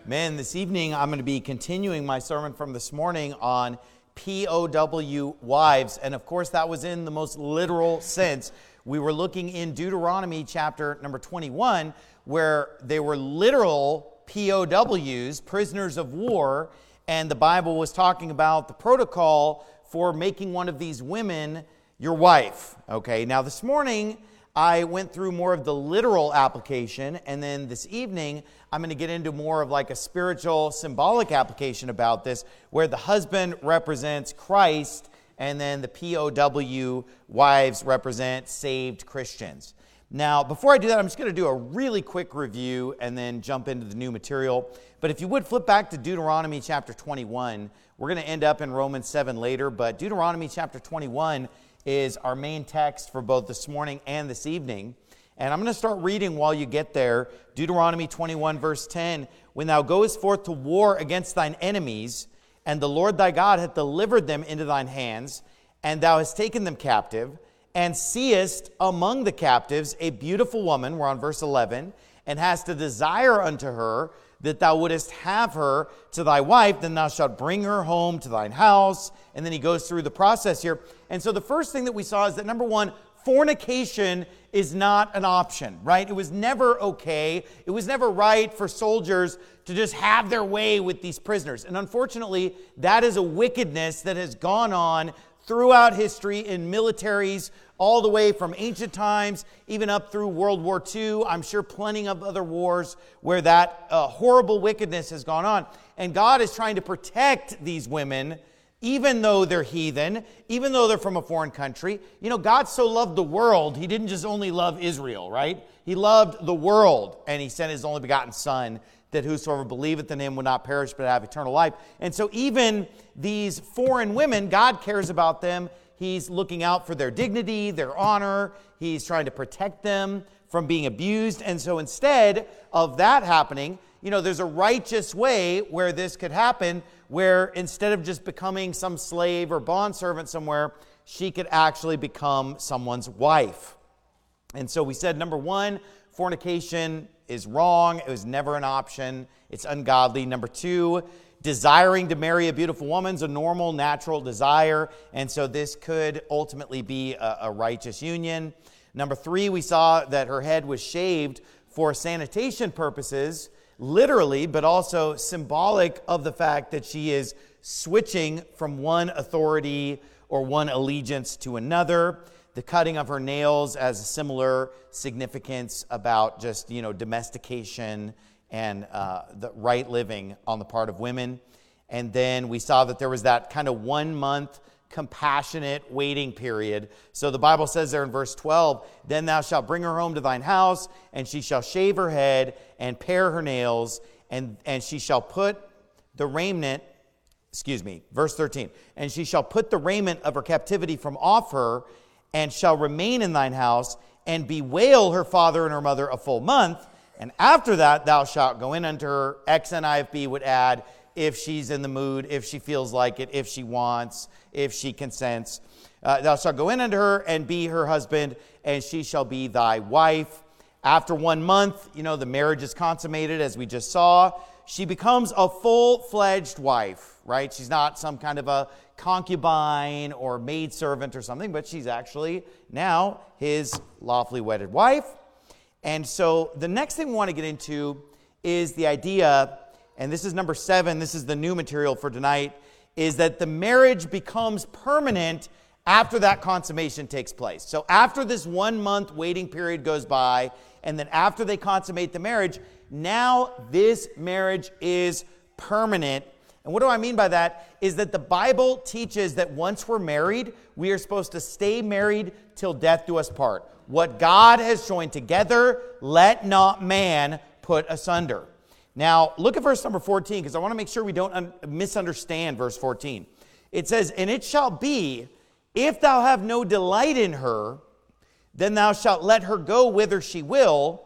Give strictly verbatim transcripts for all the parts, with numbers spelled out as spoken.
Man, this evening I'm going to be continuing my sermon from this morning on P O W wives. And of course, that was in the most literal sense. We were looking in Deuteronomy chapter number twenty-one, where they were literal P O Ws, prisoners of war. And the Bible was talking about the protocol for making one of these women your wife. Okay, now this morning I went through more of the literal application, and then this evening I'm going to get into more of like a spiritual, symbolic application about this, where the husband represents Christ, and then the P O W wives represent saved Christians. Now, before I do that, I'm just going to do a really quick review and then jump into the new material. But if you would flip back to Deuteronomy chapter twenty-one, we're going to end up in Romans seven later, but Deuteronomy chapter twenty-one is our main text for both this morning and this evening. And I'm going to start reading while you get there. Deuteronomy twenty-one, verse ten. When thou goest forth to war against thine enemies, and the Lord thy God hath delivered them into thine hands, and thou hast taken them captive, and seest among the captives a beautiful woman, we're on verse eleven, and hast a desire unto her, that thou wouldest have her to thy wife, then thou shalt bring her home to thine house. And then he goes through the process here. And so the first thing that we saw is that, number one, fornication is not an option, right? It was never okay. It was never right for soldiers to just have their way with these prisoners. And unfortunately, that is a wickedness that has gone on throughout history in militaries, all the way from ancient times, even up through World War Two. I'm sure plenty of other wars where that uh, horrible wickedness has gone on. And God is trying to protect these women, even though they're heathen, even though they're from a foreign country. You know, God so loved the world, he didn't just only love Israel, right? He loved the world, and he sent his only begotten Son, that whosoever believeth in him would not perish but have eternal life. And so even these foreign women, God cares about them. He's looking out for their dignity, their honor. He's trying to protect them from being abused. And so instead of that happening, you know, there's a righteous way where this could happen, where instead of just becoming some slave or bondservant somewhere, she could actually become someone's wife. And so we said, number one, fornication is wrong. It was never an option. It's ungodly. Number two, desiring to marry a beautiful woman is a normal, natural desire. And so this could ultimately be a, a righteous union. Number three, we saw that her head was shaved for sanitation purposes, literally, but also symbolic of the fact that she is switching from one authority or one allegiance to another. The cutting of her nails has a similar significance about just, you know, domestication and uh, the right living on the part of women. And then we saw that there was that kind of one month compassionate waiting period. So the Bible says there in verse twelve, then thou shalt bring her home to thine house, and she shall shave her head and pare her nails, and, and she shall put the raiment, excuse me, verse thirteen, and she shall put the raiment of her captivity from off her, and shall remain in thine house, and bewail her father and her mother a full month. And after that, thou shalt go in unto her. X N I V would add, if she's in the mood, if she feels like it, if she wants, if she consents. Uh, thou shalt go in unto her and be her husband, and she shall be thy wife. After one month, you know, the marriage is consummated, as we just saw. She becomes a full-fledged wife, right? She's not some kind of a concubine or maidservant or something, but she's actually now his lawfully wedded wife. And so the next thing we want to get into is the idea, and this is number seven, this is the new material for tonight, is that the marriage becomes permanent after that consummation takes place. So after this one month waiting period goes by, and then after they consummate the marriage, now this marriage is permanent. And what do I mean by that? Is that the Bible teaches that once we're married, we are supposed to stay married till death do us part. What God has joined together, let not man put asunder. Now, look at verse number fourteen, because I want to make sure we don't un- misunderstand verse fourteen. It says, and it shall be, if thou have no delight in her, then thou shalt let her go whither she will,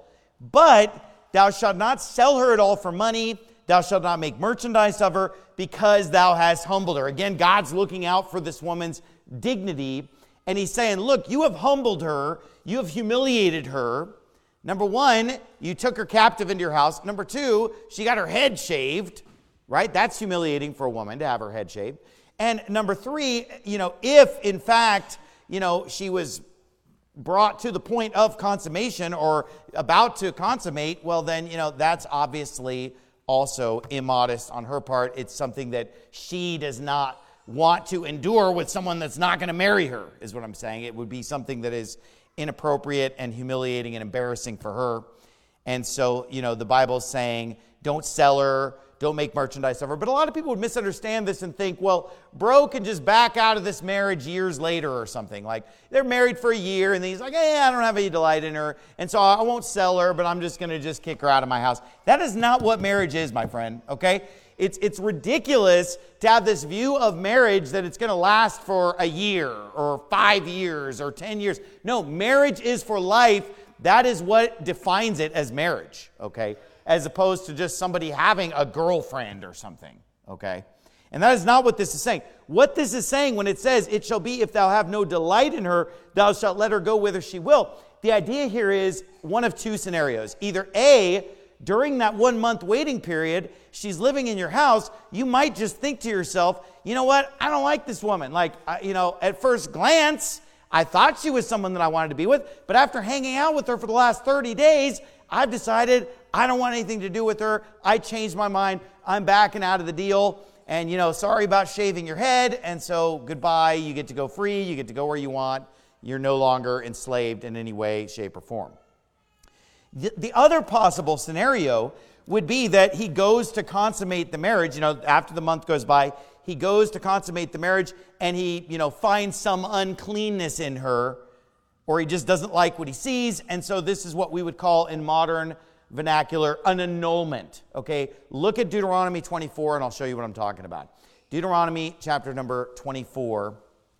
but thou shalt not sell her at all for money, thou shalt not make merchandise of her, because thou hast humbled her. Again, God's looking out for this woman's dignity, and he's saying, look, you have humbled her, you have humiliated her, Number one, you took her captive into your house. Number two, she got her head shaved, right? That's humiliating for a woman to have her head shaved. And number three, you know, if in fact, you know, she was brought to the point of consummation or about to consummate, well then, you know, that's obviously also immodest on her part. It's something that she does not want to endure with someone that's not going to marry her, is what I'm saying. It would be something that is inappropriate and humiliating and embarrassing for her. And so, you know, the Bible's saying, don't sell her, don't make merchandise of her. But a lot of people would misunderstand this and think, well, bro can just back out of this marriage years later or something. Like, they're married for a year, and he's like, hey, I don't have any delight in her, and so I won't sell her, but I'm just going to just kick her out of my house. That is not what marriage is, my friend, okay? It's, it's ridiculous to have this view of marriage that it's going to last for a year or five years or ten years. No, marriage is for life. That is what defines it as marriage, okay? As opposed to just somebody having a girlfriend or something, okay? And that is not what this is saying. What this is saying when it says, it shall be if thou have no delight in her, thou shalt let her go whither she will. The idea here is one of two scenarios. Either A, during that one month waiting period, she's living in your house, you might just think to yourself, you know what, I don't like this woman. Like, I, you know, at first glance, I thought she was someone that I wanted to be with, but after hanging out with her for the last thirty days, I've decided I don't want anything to do with her. I changed my mind. I'm backing out of the deal. And, you know, sorry about shaving your head. And so goodbye. You get to go free. You get to go where you want. You're no longer enslaved in any way, shape, or form. The, the other possible scenario would be that he goes to consummate the marriage. You know, after the month goes by, he goes to consummate the marriage and he, you know, finds some uncleanness in her, or he just doesn't like what he sees. And so this is what we would call in modern vernacular an annulment. Okay, look at Deuteronomy twenty-four and I'll show you what I'm talking about. Deuteronomy chapter number twenty-four.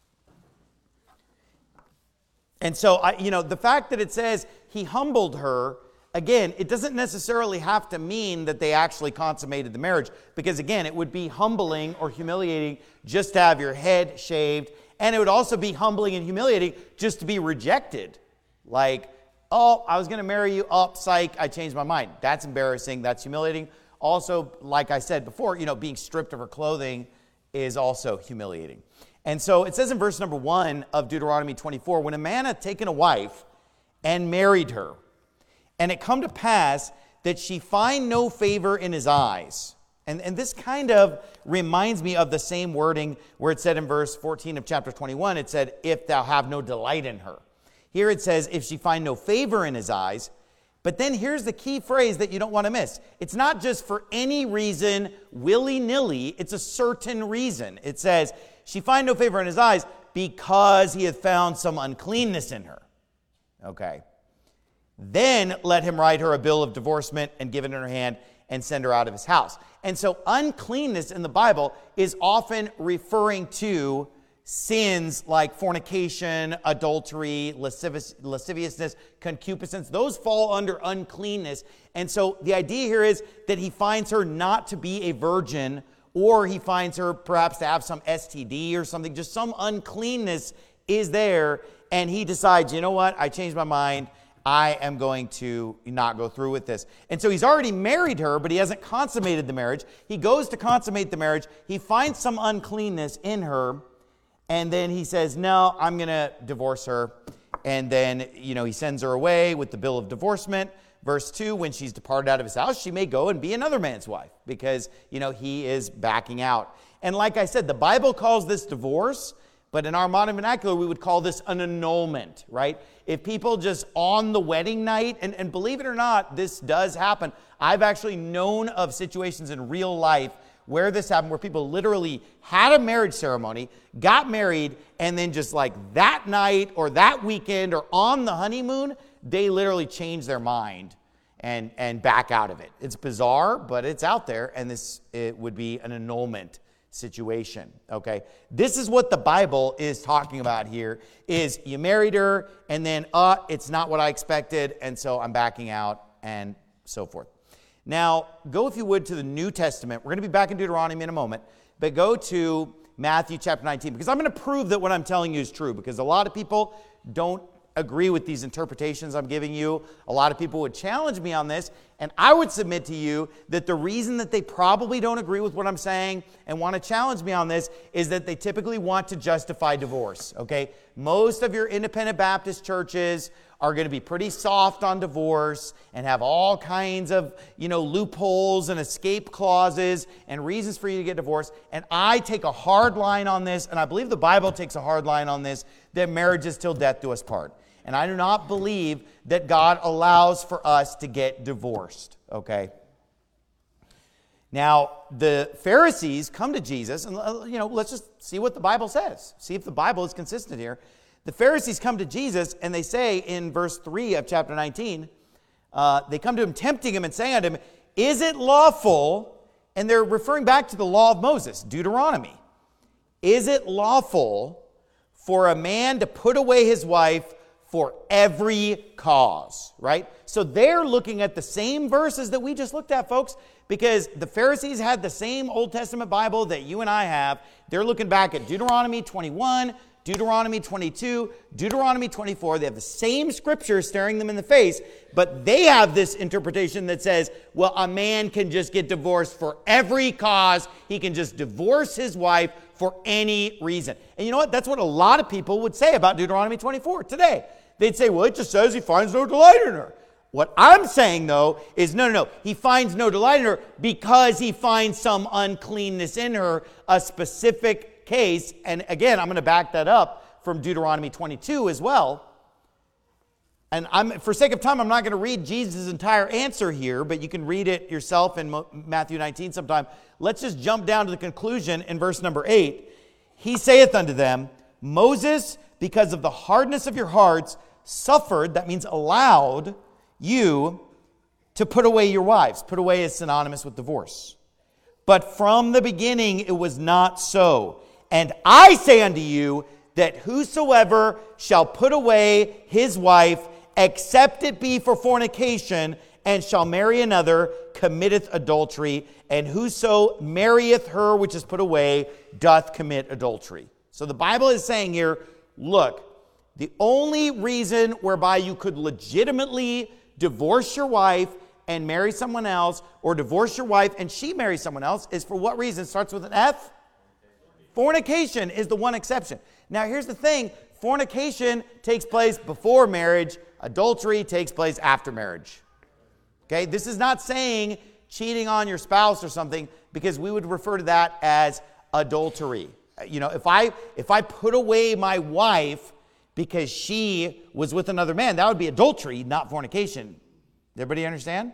And so, I, you know, the fact that it says he humbled her, again, it doesn't necessarily have to mean that they actually consummated the marriage, because again, it would be humbling or humiliating just to have your head shaved, and it would also be humbling and humiliating just to be rejected. Like, oh, I was going to marry you, oh, psych, I changed my mind. That's embarrassing, that's humiliating. Also, like I said before, you know, being stripped of her clothing is also humiliating. And so it says in verse number one of Deuteronomy twenty-four, when a man hath taken a wife and married her, and it come to pass that she find no favor in his eyes. And, and this kind of reminds me of the same wording where it said in verse fourteen of chapter twenty-one, it said, if thou have no delight in her. Here it says, if she find no favor in his eyes. But then here's the key phrase that you don't want to miss. It's not just for any reason, willy-nilly. It's a certain reason. It says, she find no favor in his eyes because he hath found some uncleanness in her. Okay. Then let him write her a bill of divorcement and give it in her hand and send her out of his house. And so uncleanness in the Bible is often referring to sins like fornication, adultery, lascivious, lasciviousness, concupiscence. Those fall under uncleanness. And so the idea here is that he finds her not to be a virgin, or he finds her perhaps to have some S T D or something. Just some uncleanness is there, and he decides, you know what, I changed my mind. I am going to not go through with this. And so he's already married her, but he hasn't consummated the marriage. He goes to consummate the marriage. He finds some uncleanness in her, and then he says, no, I'm going to divorce her. And then, you know, he sends her away with the bill of divorcement. Verse two, when she's departed out of his house, she may go and be another man's wife because, you know, he is backing out. And like I said, the Bible calls this divorce, but in our modern vernacular, we would call this an annulment, right? If people just on the wedding night, and, and believe it or not, this does happen. I've actually known of situations in real life where this happened, where people literally had a marriage ceremony, got married, and then just like that night or that weekend or on the honeymoon, they literally change their mind and, and back out of it. It's bizarre, but it's out there, and this it would be an annulment situation, okay? This is what the Bible is talking about here, is you married her, and then, uh, it's not what I expected, and so I'm backing out, and so forth. Now, go if you would to the New Testament. We're going to be back in Deuteronomy in a moment, but go to Matthew chapter nineteen, because I'm going to prove that what I'm telling you is true, because a lot of people don't agree with these interpretations I'm giving you. A lot of people would challenge me on this, and I would submit to you that the reason that they probably don't agree with what I'm saying and want to challenge me on this is that they typically want to justify divorce, okay? Most of your independent Baptist churches are going to be pretty soft on divorce and have all kinds of, you know, loopholes and escape clauses and reasons for you to get divorced. And I take a hard line on this, and I believe the Bible takes a hard line on this, that marriage is till death do us part. And I do not believe that God allows for us to get divorced, okay? Now, the Pharisees come to Jesus, and, you know, let's just see what the Bible says. See if the Bible is consistent here. The Pharisees come to Jesus, and they say in verse three of chapter nineteen, uh, they come to him, tempting him and saying unto him, is it lawful, and they're referring back to the law of Moses, Deuteronomy, is it lawful for a man to put away his wife for every cause, right? So they're looking at the same verses that we just looked at, folks, because the Pharisees had the same Old Testament Bible that you and I have. They're looking back at Deuteronomy twenty-one, Deuteronomy twenty-two, Deuteronomy twenty-four. They have the same scripture staring them in the face, but they have this interpretation that says, well, a man can just get divorced for every cause. He can just divorce his wife for any reason. And you know what? That's what a lot of people would say about Deuteronomy twenty-four today. They'd say, well, it just says he finds no delight in her. What I'm saying, though, is no, no, no. He finds no delight in her because he finds some uncleanness in her, a specific case. And again, I'm going to back that up from Deuteronomy twenty-two as well. And I'm, for sake of time, I'm not going to read Jesus' entire answer here, but you can read it yourself in Matthew nineteen sometime. Let's just jump down to the conclusion in verse number eight. He saith unto them, Moses, because of the hardness of your hearts, suffered, that means allowed, you to put away your wives. Put away is synonymous with divorce. But from the beginning it was not so. And I say unto you that whosoever shall put away his wife, except it be for fornication, and shall marry another, committeth adultery. And whoso marrieth her which is put away, doth commit adultery. So the Bible is saying here, look, the only reason whereby you could legitimately divorce your wife and marry someone else, or divorce your wife and she marries someone else, is for what reason? It starts with an F. Fornication is the one exception. Now here's the thing. Fornication takes place before marriage. Adultery takes place after marriage. Okay? This is not saying cheating on your spouse or something, because we would refer to that as adultery. You know, if I if I put away my wife because she was with another man, that would be adultery, not fornication. Everybody understand?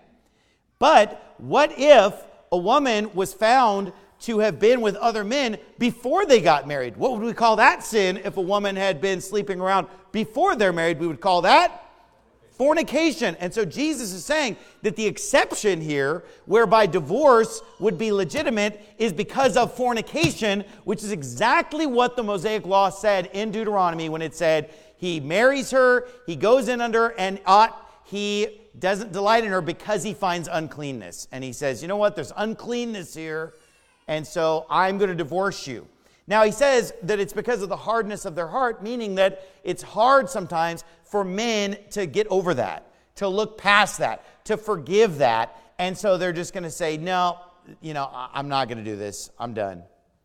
But what if a woman was found to have been with other men before they got married? What would we call that sin? If a woman had been sleeping around before they're married, we would call that fornication. And so Jesus is saying that the exception here, whereby divorce would be legitimate, is because of fornication, which is exactly what the Mosaic Law said in Deuteronomy when it said he marries her, he goes in under her, and ought, he doesn't delight in her because he finds uncleanness. And he says, you know what, there's uncleanness here, and so I'm going to divorce you. Now he says that it's because of the hardness of their heart, meaning that it's hard sometimes for men to get over that, to look past that, to forgive that. And so they're just going to say, no, you know, I'm not going to do this. I'm done.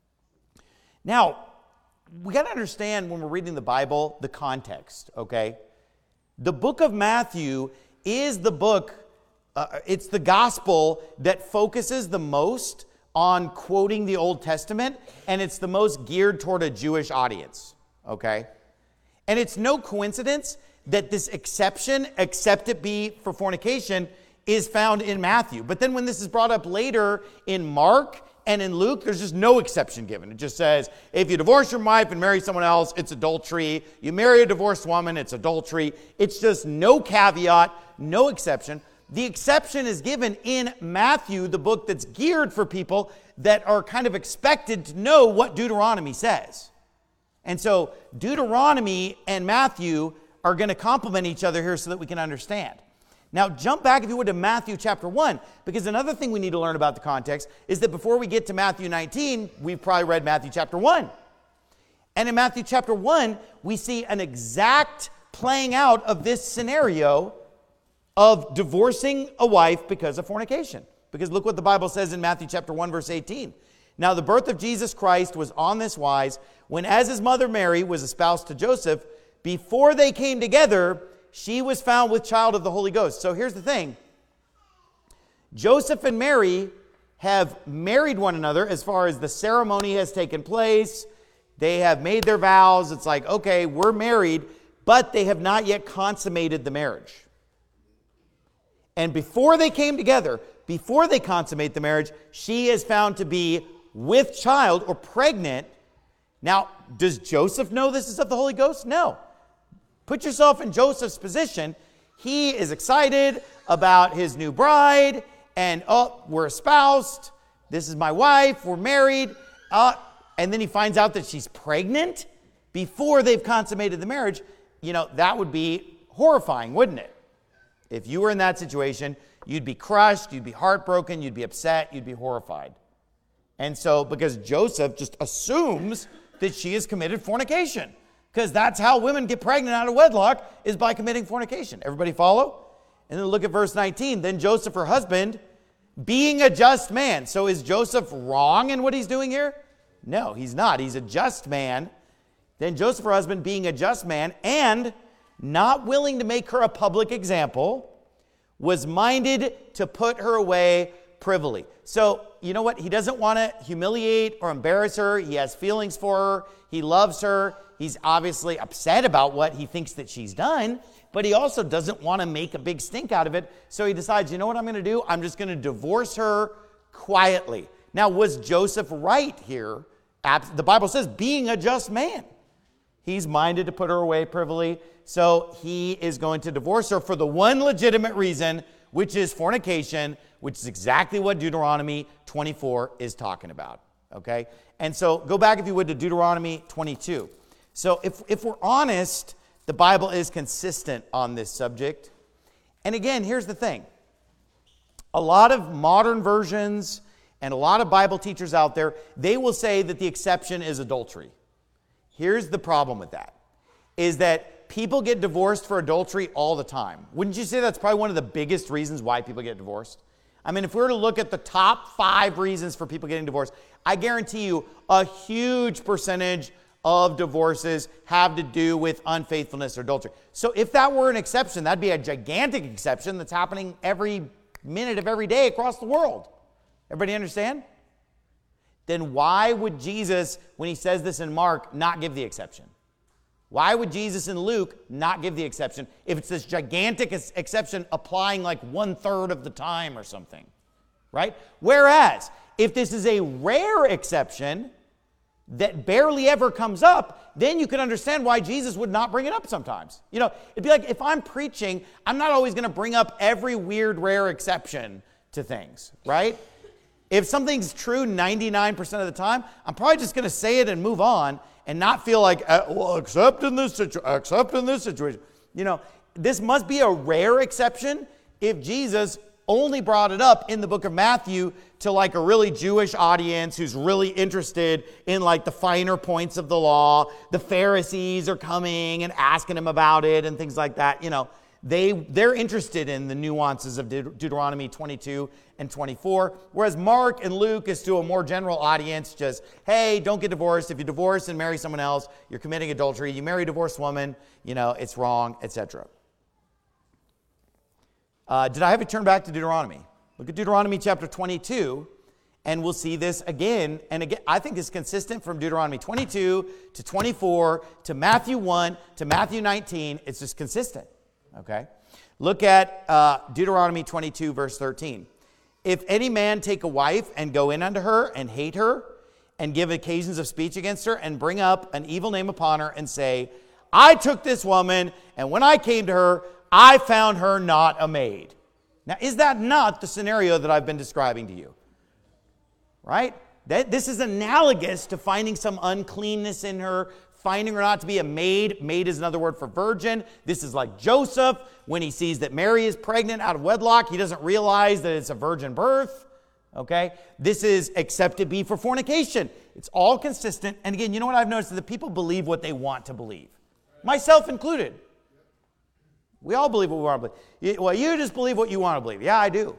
Now, we got to understand when we're reading the Bible, the context, okay? The book of Matthew is the book, uh, it's the gospel that focuses the most on quoting the Old Testament, and it's the most geared toward a Jewish audience, okay? And it's no coincidence that this exception, except it be for fornication, is found in Matthew. But then when this is brought up later in Mark and in Luke, there's just no exception given. It just says, if you divorce your wife and marry someone else, it's adultery. You marry a divorced woman, it's adultery. It's just no caveat, no exception. The exception is given in Matthew, the book that's geared for people that are kind of expected to know what Deuteronomy says. And so Deuteronomy and Matthew are going to complement each other here so that we can understand. Now jump back, if you would, to Matthew chapter one, because another thing we need to learn about the context is that before we get to Matthew nineteen, we've probably read Matthew chapter one. And in Matthew chapter one, we see an exact playing out of this scenario of divorcing a wife because of fornication. Because look what the Bible says in Matthew chapter one, verse eighteen. Now the birth of Jesus Christ was on this wise, when as his mother Mary was espoused to Joseph, before they came together, she was found with child of the Holy Ghost. So here's the thing. Joseph and Mary have married one another as far as the ceremony has taken place. They have made their vows. It's like, okay, we're married, but they have not yet consummated the marriage. And before they came together, before they consummate the marriage, she is found to be with child or pregnant. Now, does Joseph know this is of the Holy Ghost? No. Put yourself in Joseph's position. He is excited about his new bride, and oh, we're espoused. This is my wife. We're married. Uh, and then he finds out that she's pregnant before they've consummated the marriage. You know, that would be horrifying, wouldn't it? If you were in that situation, you'd be crushed, you'd be heartbroken, you'd be upset, you'd be horrified. And so, because Joseph just assumes that she has committed fornication, because that's how women get pregnant out of wedlock, is by committing fornication. Everybody follow? And then look at verse nineteen. Then Joseph, her husband, being a just man. So is Joseph wrong in what he's doing here? No, he's not. He's a just man. Then Joseph, her husband, being a just man, and not willing to make her a public example, was minded to put her away privily. So, you know what? He doesn't want to humiliate or embarrass her. He has feelings for her. He loves her. He's obviously upset about what he thinks that she's done, but he also doesn't want to make a big stink out of it. So he decides, you know what I'm going to do? I'm just going to divorce her quietly. Now, was Joseph right here? The Bible says, being a just man. He's minded to put her away privily. So he is going to divorce her for the one legitimate reason, which is fornication, which is exactly what Deuteronomy twenty-four is talking about. Okay? And so go back, if you would, to Deuteronomy twenty-two. So if, if we're honest, the Bible is consistent on this subject. And again, here's the thing. A lot of modern versions and a lot of Bible teachers out there, they will say that the exception is adultery. Here's the problem with that, is that people get divorced for adultery all the time. Wouldn't you say that's probably one of the biggest reasons why people get divorced? I mean, if we were to look at the top five reasons for people getting divorced, I guarantee you a huge percentage of divorces have to do with unfaithfulness or adultery. So if that were an exception, that'd be a gigantic exception that's happening every minute of every day across the world. Everybody understand? Then why would Jesus, when he says this in Mark, not give the exception? Why would Jesus in Luke not give the exception if it's this gigantic exception applying like one third of the time or something, right? Whereas, if this is a rare exception that barely ever comes up, then you can understand why Jesus would not bring it up sometimes. You know, it'd be like if I'm preaching, I'm not always going to bring up every weird, rare exception to things, right? If something's true ninety-nine percent of the time, I'm probably just going to say it and move on and not feel like, uh, well, except in this situ- except in this situation. You know, this must be a rare exception if Jesus only brought it up in the book of Matthew to like a really Jewish audience who's really interested in like the finer points of the law. The Pharisees are coming and asking him about it and things like that. You know, they, they're interested in the nuances of Deut- Deuteronomy twenty-two and twenty-four, whereas Mark and Luke is to a more general audience, just, hey, don't get divorced. If you divorce and marry someone else, you're committing adultery. You marry a divorced woman, you know, it's wrong, et cetera. Uh, did I have you turn back to Deuteronomy? Look at Deuteronomy chapter twenty-two, and we'll see this again. And again, I think it's consistent from Deuteronomy twenty-two to twenty-four to Matthew one to Matthew nineteen. It's just consistent, okay? Look at uh, Deuteronomy twenty-two, verse thirteen. If any man take a wife and go in unto her and hate her and give occasions of speech against her and bring up an evil name upon her and say, I took this woman, and when I came to her, I found her not a maid. Now, is that not the scenario that I've been describing to you? Right? That, this is analogous to finding some uncleanness in her, finding her not to be a maid. Maid is another word for virgin. This is like Joseph. When he sees that Mary is pregnant out of wedlock, he doesn't realize that it's a virgin birth. Okay? This is except to be for fornication. It's all consistent. And again, you know what I've noticed? That people believe what they want to believe. Myself included. We all believe what we want to believe. Well, you just believe what you want to believe. Yeah, I do.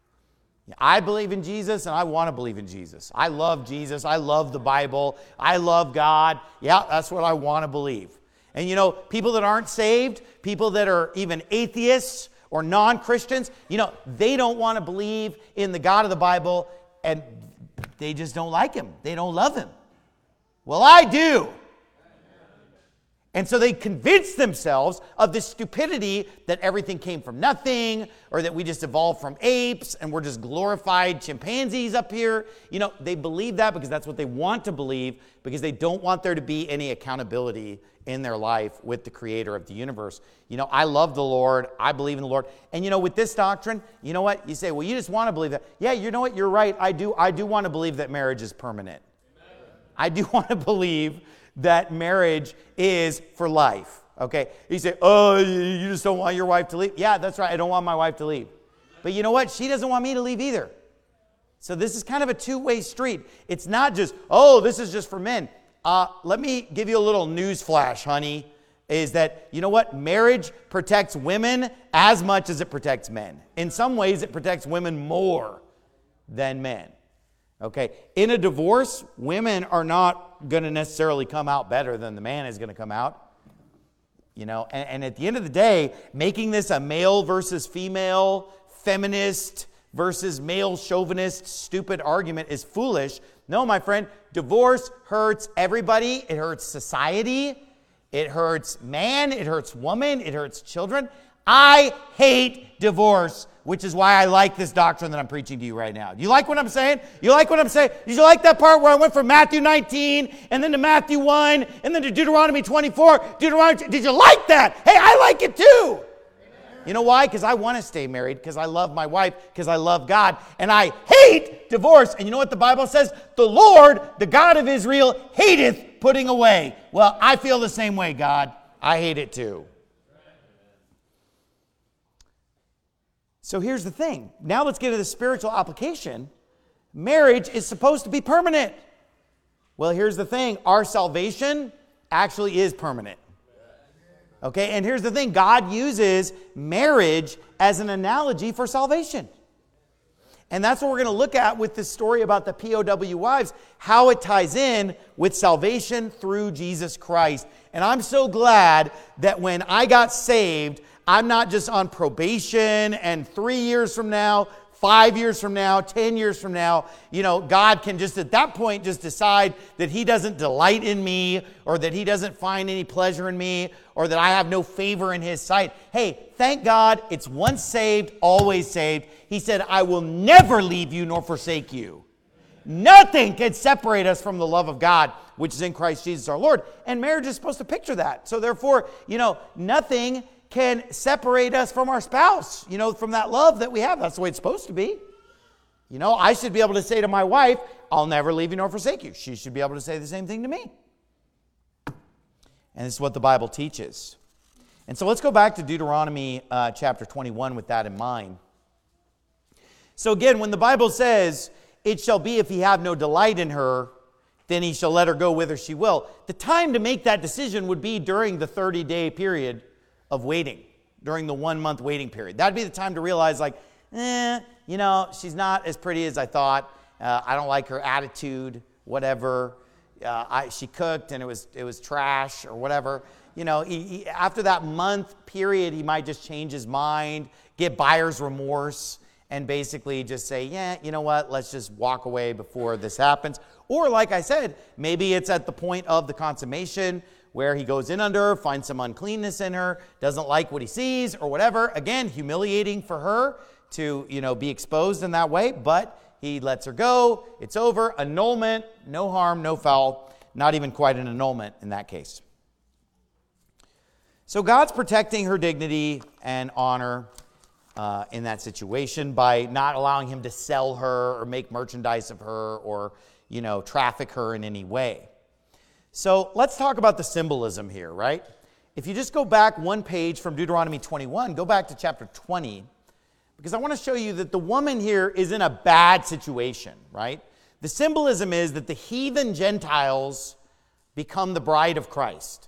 I believe in Jesus, and I want to believe in Jesus. I love Jesus. I love the Bible. I love God. Yeah, that's what I want to believe. And you know, people that aren't saved, people that are even atheists or non-Christians, you know, they don't want to believe in the God of the Bible, and they just don't like him. They don't love him. Well, I do. And so they convince themselves of this stupidity that everything came from nothing, or that we just evolved from apes and we're just glorified chimpanzees up here. You know, they believe that because that's what they want to believe, because they don't want there to be any accountability in their life with the creator of the universe. You know, I love the Lord. I believe in the Lord. And you know, with this doctrine, you know what? You say, well, you just want to believe that. Yeah, you know what? You're right. I do. I do want to believe that marriage is permanent. Amen. I do want to believe that marriage is for life, okay? You say, oh, you just don't want your wife to leave. Yeah, that's right. I don't want my wife to leave. But you know what? She doesn't want me to leave either. So this is kind of a two-way street. It's not just, oh, this is just for men. Uh, let me give you a little news flash, honey, is that, you know what? Marriage protects women as much as it protects men. In some ways, it protects women more than men. Okay, in a divorce, women are not going to necessarily come out better than the man is going to come out. You know, and, and at the end of the day, making this a male versus female, feminist versus male chauvinist, stupid argument is foolish. No, my friend, divorce hurts everybody. It hurts society. It hurts man. It hurts woman. It hurts children. I hate divorce, which is why I like this doctrine that I'm preaching to you right now. Do you like what I'm saying? You like what I'm saying? Did you like that part where I went from Matthew nineteen and then to Matthew one and then to Deuteronomy twenty-four? Deuteronomy, did you like that? Hey, I like it too. Amen. You know why? Because I want to stay married, because I love my wife, because I love God, and I hate divorce. And you know what the Bible says? The Lord, the God of Israel, hateth putting away. Well, I feel the same way, God. I hate it too. So here's the thing. Now let's get to the spiritual application. Marriage is supposed to be permanent. Well, here's the thing. Our salvation actually is permanent. Okay, and here's the thing. God uses marriage as an analogy for salvation. And that's what we're going to look at with this story about the P O W wives, how it ties in with salvation through Jesus Christ. And I'm so glad that when I got saved, I'm not just on probation, and three years from now, five years from now, ten years from now, you know, God can just at that point just decide that he doesn't delight in me, or that he doesn't find any pleasure in me, or that I have no favor in his sight. Hey, thank God it's once saved, always saved. He said, I will never leave you nor forsake you. Nothing can separate us from the love of God, which is in Christ Jesus our Lord. And marriage is supposed to picture that. So therefore, you know, nothing can separate us from our spouse, you know, from that love that we have. That's the way it's supposed to be. You know, I should be able to say to my wife, I'll never leave you nor forsake you. She should be able to say the same thing to me. And this is what the Bible teaches. And so let's go back to Deuteronomy uh, chapter twenty-one with that in mind. So again, when the Bible says, it shall be if he have no delight in her, then he shall let her go whither she will. The time to make that decision would be during the thirty-day period of waiting, during the one-month waiting period. That'd be the time to realize, like, eh, you know, she's not as pretty as I thought. Uh, I don't like her attitude, whatever. Uh, I, she cooked and it was it was trash or whatever. You know, he, he, after that month period, he might just change his mind, get buyer's remorse, and basically just say, yeah, you know what, let's just walk away before this happens. Or like I said, maybe it's at the point of the consummation where he goes in under her, finds some uncleanness in her, doesn't like what he sees or whatever. Again, humiliating for her to, you know, be exposed in that way, but he lets her go. It's over. Annulment, no harm, no foul. Not even quite an annulment in that case. So God's protecting her dignity and honor uh, in that situation by not allowing him to sell her or make merchandise of her or, you know, traffic her in any way. So let's talk about the symbolism here, right? If you just go back one page from Deuteronomy twenty-one, go back to chapter twenty, because I want to show you that the woman here is in a bad situation, right? The symbolism is that the heathen Gentiles become the bride of Christ.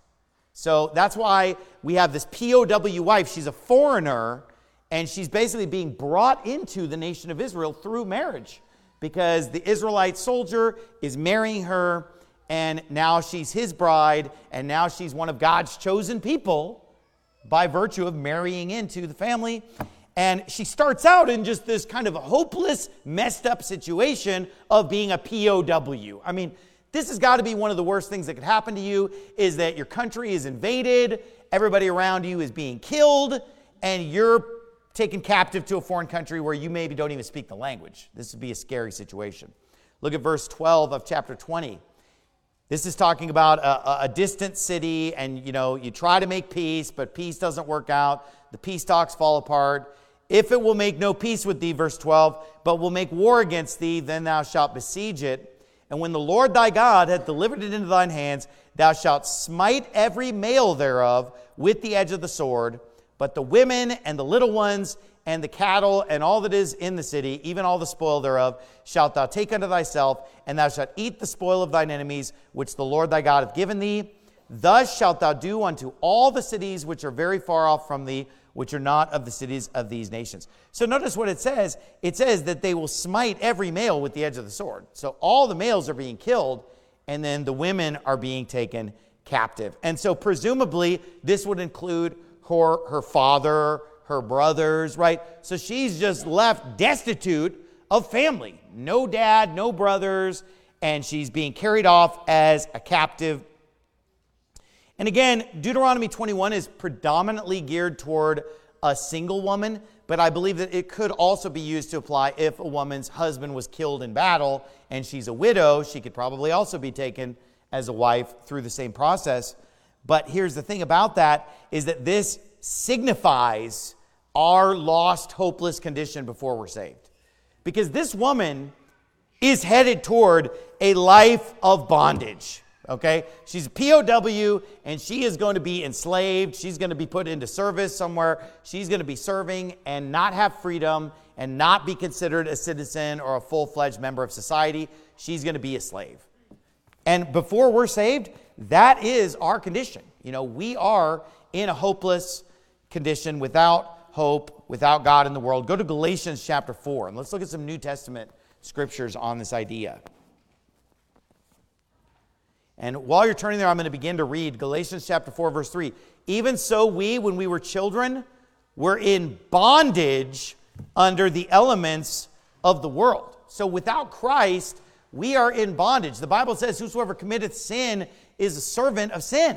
So that's why we have this P O W wife. She's a foreigner, and she's basically being brought into the nation of Israel through marriage, because the Israelite soldier is marrying her, and now she's his bride, and now she's one of God's chosen people by virtue of marrying into the family. And she starts out in just this kind of a hopeless, messed up situation of being a P O W. I mean, this has got to be one of the worst things that could happen to you, is that your country is invaded, everybody around you is being killed, and you're taken captive to a foreign country where you maybe don't even speak the language. This would be a scary situation. Look at verse twelve of chapter twenty. This is talking about a, a distant city, and you know, you try to make peace, but peace doesn't work out. The peace talks fall apart. If it will make no peace with thee, verse twelve, but will make war against thee, then thou shalt besiege it. And when the Lord thy God hath delivered it into thine hands, thou shalt smite every male thereof with the edge of the sword. But the women and the little ones and the cattle and all that is in the city, even all the spoil thereof, shalt thou take unto thyself, and thou shalt eat the spoil of thine enemies, which the Lord thy God hath given thee. Thus shalt thou do unto all the cities which are very far off from thee, which are not of the cities of these nations. So notice what it says. It says that they will smite every male with the edge of the sword. So all the males are being killed, and then the women are being taken captive. And so presumably this would include her, her father, her brothers, right? So she's just left destitute of family. No dad, no brothers, and she's being carried off as a captive. And again, Deuteronomy twenty-one is predominantly geared toward a single woman, but I believe that it could also be used to apply if a woman's husband was killed in battle and she's a widow. She could probably also be taken as a wife through the same process. But here's the thing about that, is that this signifies our lost, hopeless condition before we're saved. Because this woman is headed toward a life of bondage. Okay? She's a P O W, and she is going to be enslaved. She's going to be put into service somewhere. She's going to be serving and not have freedom and not be considered a citizen or a full-fledged member of society. She's going to be a slave. And before we're saved, that is our condition. You know, we are in a hopeless condition, without hope, without God in the world. Go to Galatians chapter four, and let's look at some New Testament scriptures on this idea. And while you're turning there, I'm going to begin to read Galatians chapter four, verse three. Even so, we, when we were children, were in bondage under the elements of the world. So without Christ, we are in bondage. The Bible says, whosoever committeth sin is a servant of sin.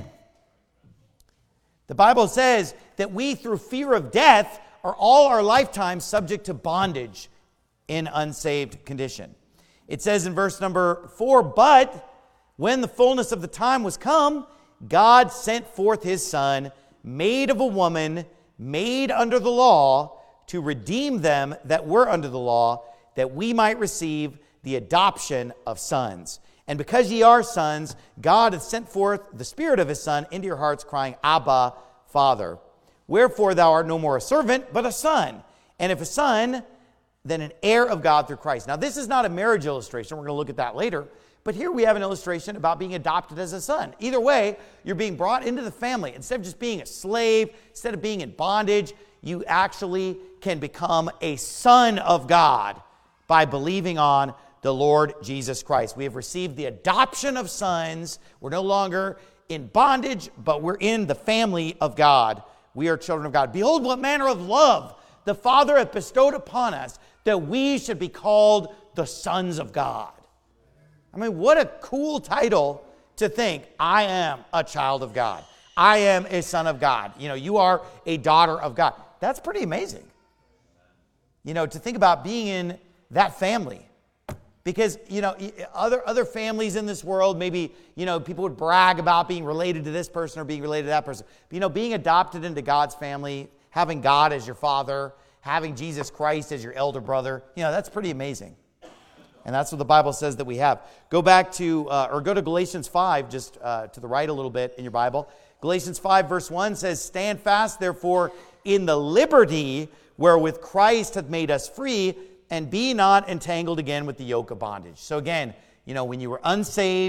The Bible says that we, through fear of death, are all our lifetime subject to bondage in unsaved condition. It says in verse number four, but when the fullness of the time was come, God sent forth his Son, made of a woman, made under the law, to redeem them that were under the law, that we might receive the adoption of sons. And because ye are sons, God hath sent forth the Spirit of his Son into your hearts, crying, Abba, Father. Wherefore thou art no more a servant, but a son. And if a son, then an heir of God through Christ. Now this is not a marriage illustration. We're going to look at that later. But here we have an illustration about being adopted as a son. Either way, you're being brought into the family. Instead of just being a slave, instead of being in bondage, you actually can become a son of God by believing on the Lord Jesus Christ. We have received the adoption of sons. We're no longer in bondage, but we're in the family of God. We are children of God. Behold, what manner of love the Father hath bestowed upon us, that we should be called the sons of God. I mean, what a cool title to think, I am a child of God. I am a son of God. You know, you are a daughter of God. That's pretty amazing. You know, to think about being in that family. Because, you know, other, other families in this world, maybe, you know, people would brag about being related to this person or being related to that person. But, you know, being adopted into God's family, having God as your father, having Jesus Christ as your elder brother, you know, that's pretty amazing. And that's what the Bible says that we have. Go back to, uh, or go to Galatians five, just uh, to the right a little bit in your Bible. Galatians five verse one says, stand fast, therefore, in the liberty wherewith Christ hath made us free, and be not entangled again with the yoke of bondage. So again, you know, when you were unsaved, the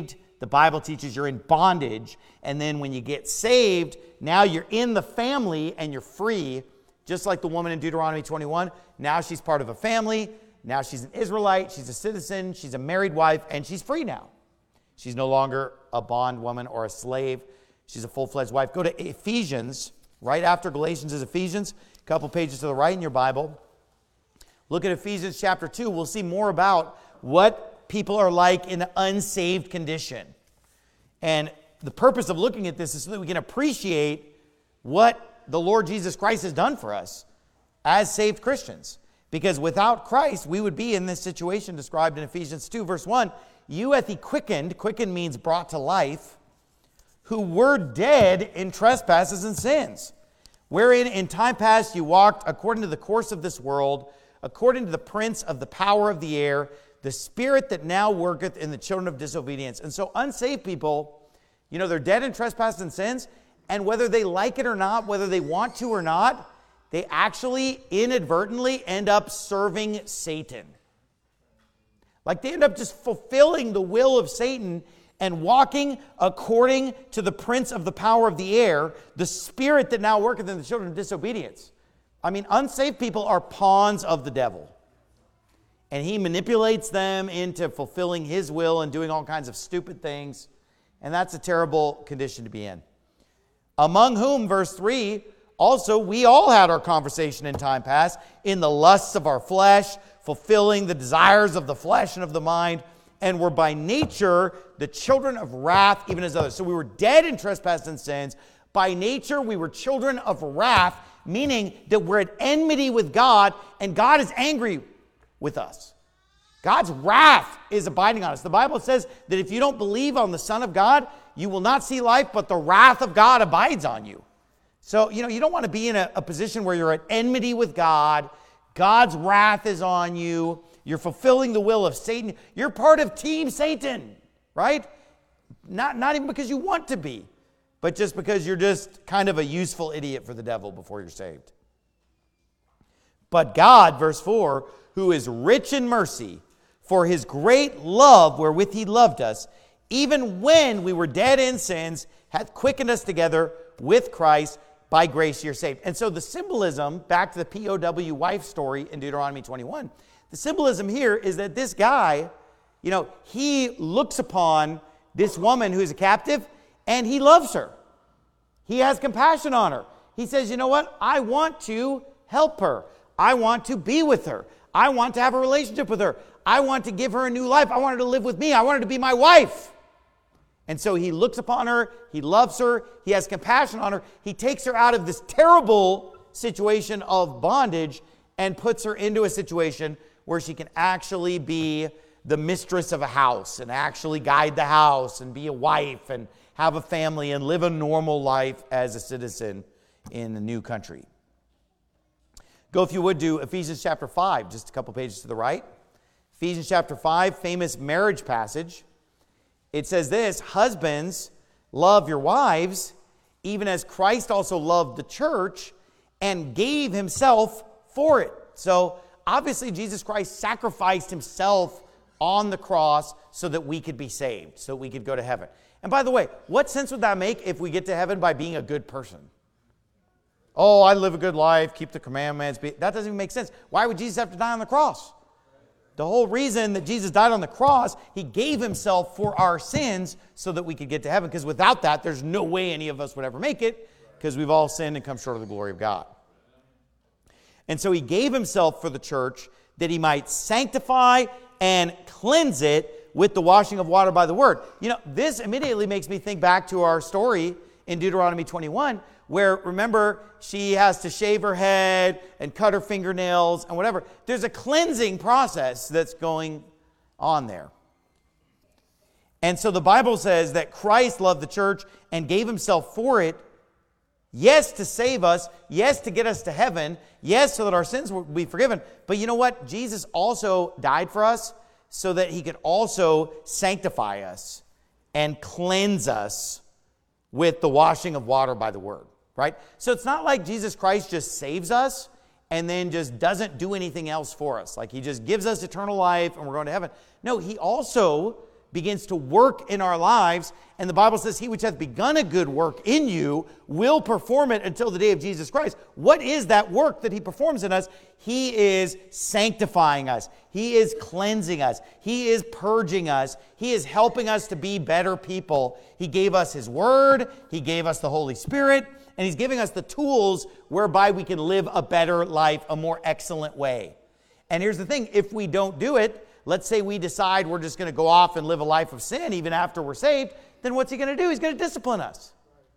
The Bible teaches you're in bondage. And then when you get saved, now you're in the family and you're free. Just like the woman in Deuteronomy twenty-one. Now she's part of a family. Now she's an Israelite. She's a citizen. She's a married wife. And she's free now. She's no longer a bondwoman or a slave. She's a full-fledged wife. Go to Ephesians. Right after Galatians is Ephesians. A couple pages to the right in your Bible. Look at Ephesians chapter two. We'll see more about what people are like in an unsaved condition. And the purpose of looking at this is so that we can appreciate what the Lord Jesus Christ has done for us as saved Christians. Because without Christ, we would be in this situation described in Ephesians two, verse one. You hath he quickened, quickened means brought to life, who were dead in trespasses and sins, wherein in time past you walked according to the course of this world, according to the prince of the power of the air, the spirit that now worketh in the children of disobedience. And so unsaved people, you know, they're dead in trespasses and sins, and whether they like it or not, whether they want to or not, they actually inadvertently end up serving Satan. Like they end up just fulfilling the will of Satan and walking according to the prince of the power of the air, the spirit that now worketh in the children of disobedience. I mean, unsaved people are pawns of the devil. And he manipulates them into fulfilling his will and doing all kinds of stupid things. And that's a terrible condition to be in. Among whom, verse three, also we all had our conversation in time past, in the lusts of our flesh, fulfilling the desires of the flesh and of the mind, and were by nature the children of wrath, even as others. So we were dead in trespasses and sins. By nature, we were children of wrath, meaning that we're at enmity with God, and God is angry with us. God's wrath is abiding on us. The Bible says that if you don't believe on the Son of God, you will not see life, but the wrath of God abides on you. So, you know, you don't want to be in a, a position where you're at enmity with God. God's wrath is on you. You're fulfilling the will of Satan. You're part of Team Satan, right? Not, not even because you want to be, but just because you're just kind of a useful idiot for the devil before you're saved. But God, verse four, who is rich in mercy, for his great love wherewith he loved us, even when we were dead in sins, hath quickened us together with Christ. By grace you're saved. And so the symbolism, back to the P O W wife story in Deuteronomy twenty-one, the symbolism here is that this guy, you know, he looks upon this woman who's a captive and he loves her. He has compassion on her. He says, you know what? I want to help her. I want to be with her. I want to have a relationship with her. I want to give her a new life. I want her to live with me. I want her to be my wife. And so he looks upon her, he loves her, he has compassion on her, he takes her out of this terrible situation of bondage and puts her into a situation where she can actually be the mistress of a house and actually guide the house and be a wife and have a family and live a normal life as a citizen in a new country. Go, if you would, to Ephesians chapter five, just a couple pages to the right. Ephesians chapter five, famous marriage passage. It says this, husbands, love your wives, even as Christ also loved the church and gave himself for it. So obviously Jesus Christ sacrificed himself on the cross so that we could be saved, so we could go to heaven. And by the way, what sense would that make if we get to heaven by being a good person? Oh, I live a good life, keep the commandments. That doesn't even make sense. Why would Jesus have to die on the cross? The whole reason that Jesus died on the cross, he gave himself for our sins so that we could get to heaven. Because without that, there's no way any of us would ever make it, because we've all sinned and come short of the glory of God. And so he gave himself for the church that he might sanctify and cleanse it with the washing of water by the word. You know, this immediately makes me think back to our story in Deuteronomy twenty-one, where, remember, she has to shave her head and cut her fingernails and whatever. There's a cleansing process that's going on there. And so the Bible says that Christ loved the church and gave himself for it, yes, to save us, yes, to get us to heaven, yes, so that our sins will be forgiven. But you know what? Jesus also died for us so that he could also sanctify us and cleanse us with the washing of water by the word. Right? So it's not like Jesus Christ just saves us and then just doesn't do anything else for us. Like he just gives us eternal life and we're going to heaven. No, he also begins to work in our lives. And the Bible says, he which hath begun a good work in you will perform it until the day of Jesus Christ. What is that work that he performs in us? He is sanctifying us. He is cleansing us. He is purging us. He is helping us to be better people. He gave us his word. He gave us the Holy Spirit. And he's giving us the tools whereby we can live a better life, a more excellent way. And here's the thing, if we don't do it, let's say we decide we're just going to go off and live a life of sin even after we're saved, then what's he going to do? He's going to discipline us.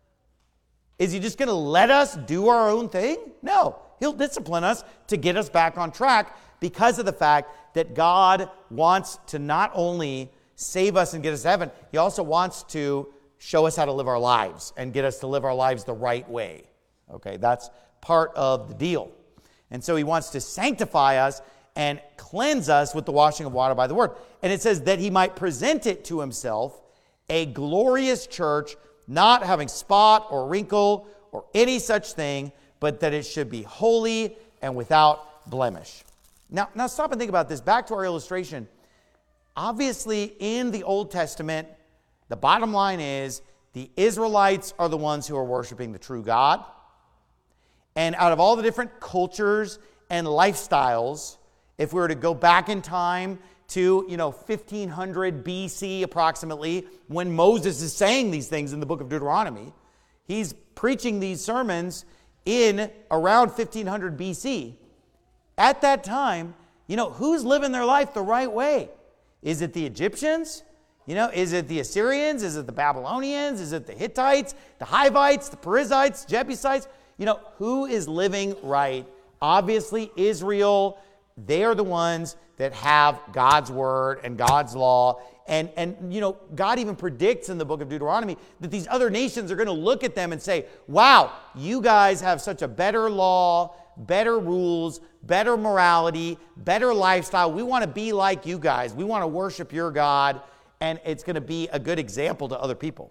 Is he just going to let us do our own thing? No, he'll discipline us to get us back on track because of the fact that God wants to not only save us and get us to heaven, he also wants to show us how to live our lives and get us to live our lives the right way. Okay, that's part of the deal. And so he wants to sanctify us and cleanse us with the washing of water by the word. And it says that he might present it to himself, a glorious church, not having spot or wrinkle or any such thing, but that it should be holy and without blemish. Now, now stop and think about this. Back to our illustration. Obviously, in the Old Testament, the bottom line is the Israelites are the ones who are worshiping the true God. And out of all the different cultures and lifestyles, if we were to go back in time to, you know, fifteen hundred B C approximately, when Moses is saying these things in the book of Deuteronomy, he's preaching these sermons in around fifteen hundred B C. At that time, you know, who's living their life the right way? Is it the Egyptians? You know, is it the Assyrians? Is it the Babylonians? Is it the Hittites, the Hivites, the Perizzites, Jebusites? You know, who is living right? Obviously, Israel. They are the ones that have God's word and God's law. And, and, you know, God even predicts in the book of Deuteronomy that these other nations are going to look at them and say, wow, you guys have such a better law, better rules, better morality, better lifestyle. We want to be like you guys. We want to worship your God. And it's going to be a good example to other people.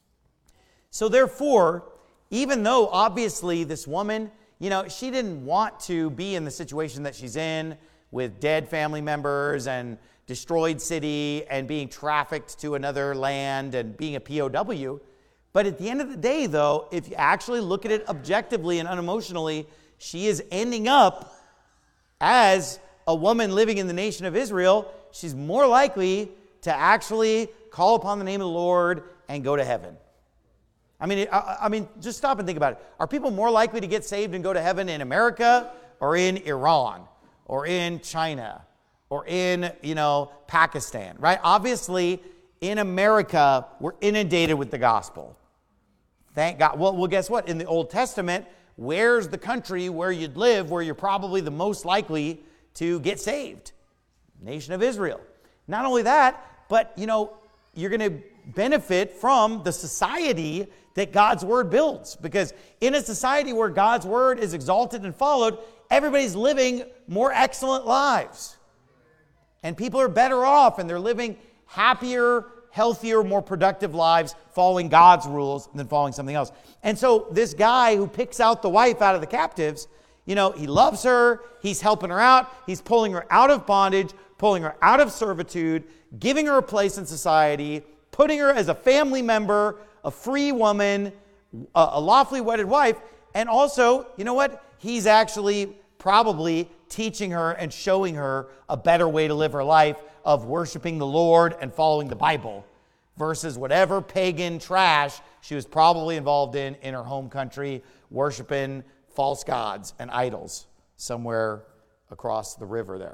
So therefore, even though obviously this woman, you know, she didn't want to be in the situation that she's in with dead family members and destroyed city and being trafficked to another land and being a P O W. But at the end of the day, though, if you actually look at it objectively and unemotionally, she is ending up as a woman living in the nation of Israel. She's more likely to actually call upon the name of the Lord and go to heaven. I mean, I, I mean, just stop and think about it. Are people more likely to get saved and go to heaven in America or in Iran or in China or in, you know, Pakistan, right? Obviously, in America, we're inundated with the gospel. Thank God. Well, well, guess what? In the Old Testament, where's the country where you'd live where you're probably the most likely to get saved? Nation of Israel. Not only that, but, you know, you're going to benefit from the society that God's word builds. Because in a society where God's word is exalted and followed, everybody's living more excellent lives. And people are better off and they're living happier, healthier, more productive lives following God's rules than following something else. And so this guy who picks out the wife out of the captives, you know, he loves her, he's helping her out, he's pulling her out of bondage, pulling her out of servitude, giving her a place in society, putting her as a family member, a free woman, a, a lawfully wedded wife, and also, you know what? He's actually probably teaching her and showing her a better way to live her life of worshiping the Lord and following the Bible versus whatever pagan trash she was probably involved in in her home country, worshiping false gods and idols somewhere across the river there.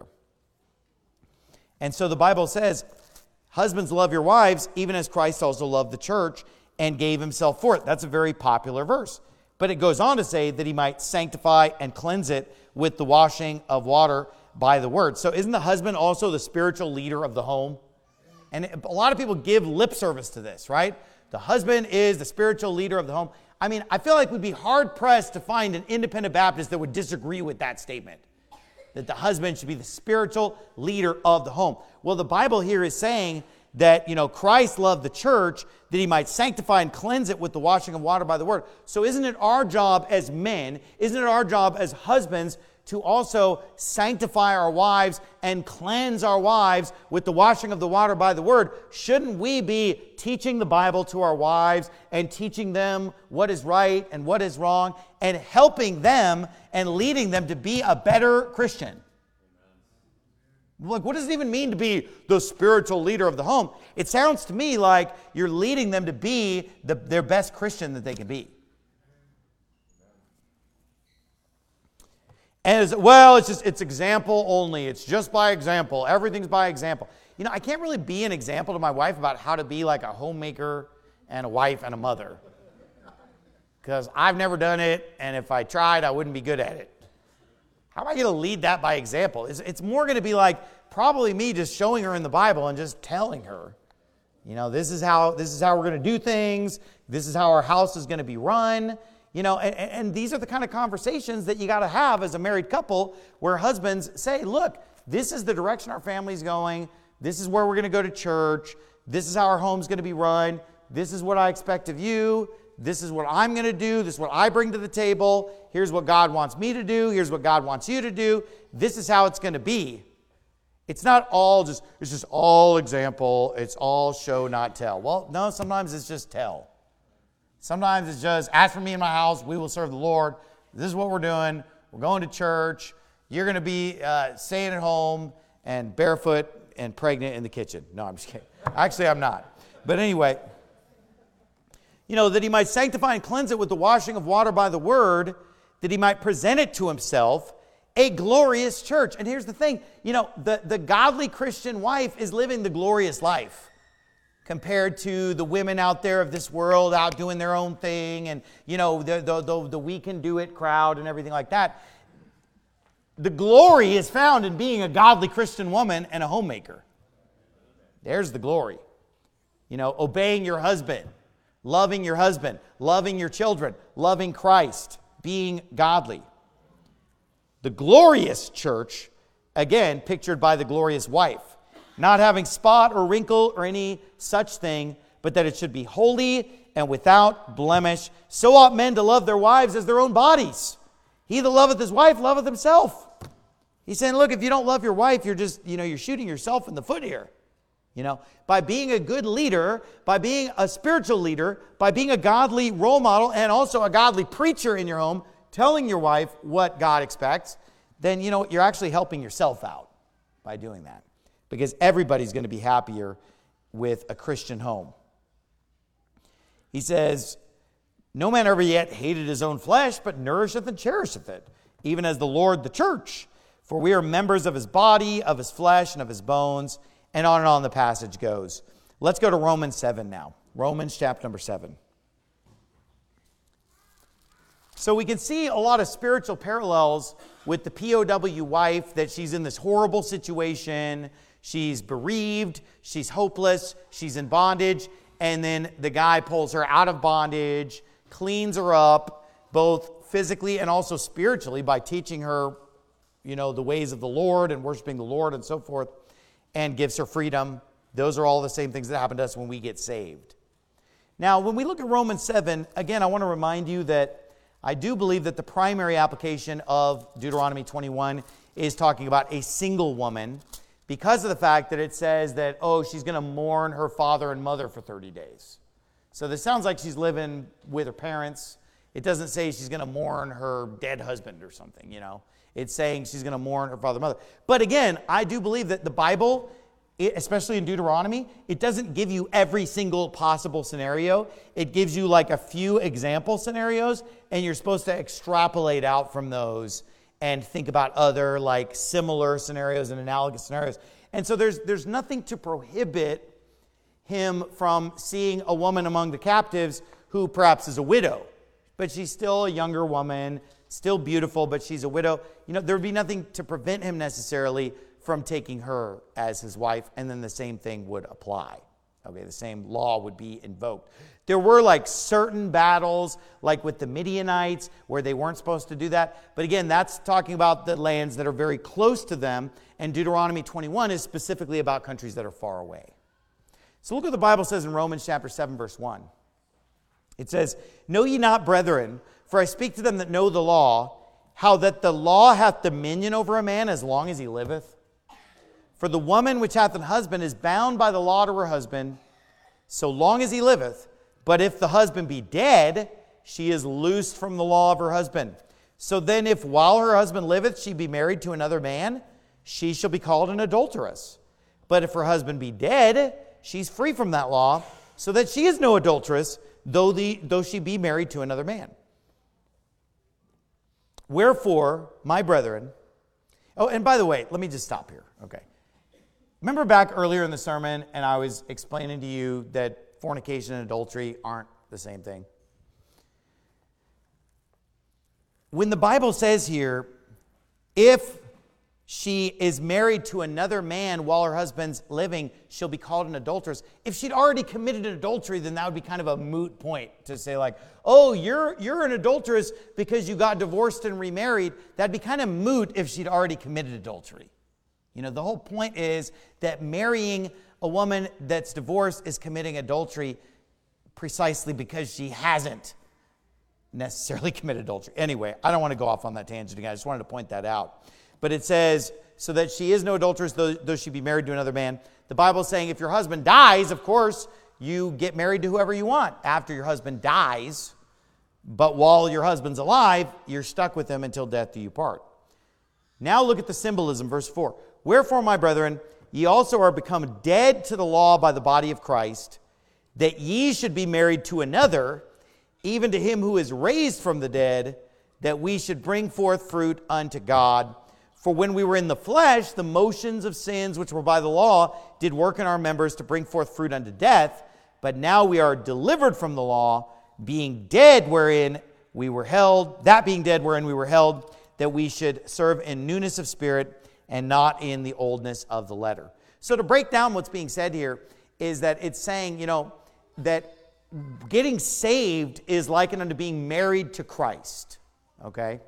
And so the Bible says, husbands, love your wives, even as Christ also loved the church and gave himself for it. That's a very popular verse. But it goes on to say that he might sanctify and cleanse it with the washing of water by the word. So isn't the husband also the spiritual leader of the home? And a lot of people give lip service to this, right? The husband is the spiritual leader of the home. I mean, I feel like we'd be hard-pressed to find an independent Baptist that would disagree with that statement, that the husband should be the spiritual leader of the home. Well, the Bible here is saying that, you know, Christ loved the church, that he might sanctify and cleanse it with the washing of water by the word. So isn't it our job as men, isn't it our job as husbands to also sanctify our wives and cleanse our wives with the washing of the water by the word, shouldn't we be teaching the Bible to our wives and teaching them what is right and what is wrong and helping them and leading them to be a better Christian? Like, what does it even mean to be the spiritual leader of the home? It sounds to me like you're leading them to be the, their best Christian that they can be. And it's, well, it's just, it's example only. It's just by example. Everything's by example. You know, I can't really be an example to my wife about how to be like a homemaker and a wife and a mother. Because I've never done it, and if I tried, I wouldn't be good at it. How am I going to lead that by example? It's, it's more going to be like probably me just showing her in the Bible and just telling her, you know, this is how, this is how we're going to do things. This is how our house is going to be run. You know, and, and these are the kind of conversations that you got to have as a married couple where husbands say, look, this is the direction our family's going. This is where we're going to go to church. This is how our home's going to be run. This is what I expect of you. This is what I'm going to do. This is what I bring to the table. Here's what God wants me to do. Here's what God wants you to do. This is how it's going to be. It's not all just, it's just all example. It's all show, not tell. Well, no, sometimes it's just tell. Sometimes it's just, ask for me in my house, we will serve the Lord. This is what we're doing. We're going to church. You're going to be uh, staying at home and barefoot and pregnant in the kitchen. No, I'm just kidding. Actually, I'm not. But anyway, you know, that he might sanctify and cleanse it with the washing of water by the word, that he might present it to himself, a glorious church. And here's the thing, you know, the, the godly Christian wife is living the glorious life compared to the women out there of this world out doing their own thing and, you know, the, the, the, the we can do it crowd and everything like that. The glory is found in being a godly Christian woman and a homemaker. There's the glory. You know, obeying your husband, loving your husband, loving your children, loving Christ, being godly. The glorious church, again, pictured by the glorious wife, not having spot or wrinkle or any such thing, but that it should be holy and without blemish. So ought men to love their wives as their own bodies. He that loveth his wife loveth himself. He's saying, look, if you don't love your wife, you're just, you know, you're shooting yourself in the foot here. You know, by being a good leader, by being a spiritual leader, by being a godly role model and also a godly preacher in your home, telling your wife what God expects, then, you know, you're actually helping yourself out by doing that. Because everybody's going to be happier with a Christian home. He says, no man ever yet hated his own flesh, but nourisheth and cherisheth it, even as the Lord the church. For we are members of his body, of his flesh, and of his bones. And on and on the passage goes. Let's go to Romans seven now. Romans chapter number seven. So we can see a lot of spiritual parallels with the P O W wife, that she's in this horrible situation. She's bereaved, she's hopeless, she's in bondage, and then the guy pulls her out of bondage, cleans her up, both physically and also spiritually by teaching her, you know, the ways of the Lord and worshiping the Lord and so forth, and gives her freedom. Those are all the same things that happen to us when we get saved. Now, when we look at Romans seven, again, I want to remind you that I do believe that the primary application of Deuteronomy twenty-one is talking about a single woman, because of the fact that it says that, oh, she's going to mourn her father and mother for thirty days. So this sounds like she's living with her parents. It doesn't say she's going to mourn her dead husband or something, you know. It's saying she's going to mourn her father and mother. But again, I do believe that the Bible, especially in Deuteronomy, it doesn't give you every single possible scenario. It gives you like a few example scenarios, and you're supposed to extrapolate out from those and think about other like similar scenarios and analogous scenarios. And so there's there's nothing to prohibit him from seeing a woman among the captives who perhaps is a widow, but she's still a younger woman, still beautiful, but she's a widow. You know, there would be nothing to prevent him necessarily from taking her as his wife, and then the same thing would apply. Okay, the same law would be invoked. There were like certain battles, like with the Midianites, where they weren't supposed to do that. But again, that's talking about the lands that are very close to them. And Deuteronomy twenty-one is specifically about countries that are far away. So look what the Bible says in Romans chapter seven, verse one. It says, know ye not, brethren, for I speak to them that know the law, how that the law hath dominion over a man as long as he liveth? For the woman which hath an husband is bound by the law to her husband, so long as he liveth. But if the husband be dead, she is loosed from the law of her husband. So then if while her husband liveth she be married to another man, she shall be called an adulteress. But if her husband be dead, she's free from that law, so that she is no adulteress, though, the, though she be married to another man. Wherefore, my brethren, oh, and by the way, let me just stop here, okay. Remember back earlier in the sermon, and I was explaining to you that fornication and adultery aren't the same thing? When the Bible says here, if she is married to another man while her husband's living, she'll be called an adulteress. If she'd already committed an adultery, then that would be kind of a moot point to say like, oh, you're, you're an adulteress because you got divorced and remarried. That'd be kind of moot if she'd already committed adultery. You know, the whole point is that marrying a woman that's divorced is committing adultery precisely because she hasn't necessarily committed adultery. Anyway, I don't want to go off on that tangent again. I just wanted to point that out. But it says, so that she is no adulteress, though, though she be married to another man. The Bible is saying if your husband dies, of course, you get married to whoever you want after your husband dies. But while your husband's alive, you're stuck with him until death do you part. Now look at the symbolism, verse four. Wherefore, my brethren, ye also are become dead to the law by the body of Christ, that ye should be married to another, even to him who is raised from the dead, that we should bring forth fruit unto God. For when we were in the flesh, the motions of sins which were by the law did work in our members to bring forth fruit unto death. But now we are delivered from the law, being dead wherein we were held, that being dead wherein we were held, that we should serve in newness of spirit and not in the oldness of the letter. So to break down what's being said here is that it's saying, you know, that getting saved is likened unto being married to Christ. Okay?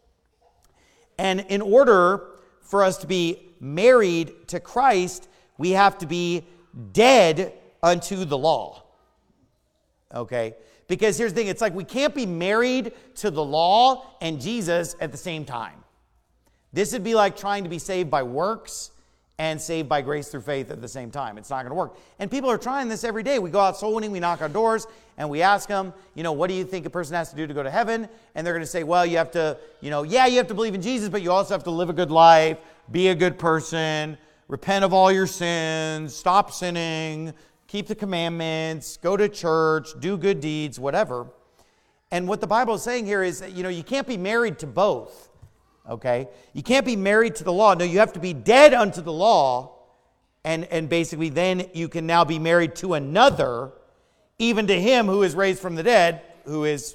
And in order for us to be married to Christ, we have to be dead unto the law. Okay? Because here's the thing, it's like we can't be married to the law and Jesus at the same time. This would be like trying to be saved by works and saved by grace through faith at the same time. It's not going to work. And people are trying this every day. We go out soul winning, we knock on doors, and we ask them, you know, what do you think a person has to do to go to heaven? And they're going to say, well, you have to, you know, yeah, you have to believe in Jesus, but you also have to live a good life, be a good person, repent of all your sins, stop sinning, keep the commandments, go to church, do good deeds, whatever. And what the Bible is saying here is that, you know, you can't be married to both. Okay? You can't be married to the law. No, you have to be dead unto the law. And, and basically then you can now be married to another, even to him who is raised from the dead, who is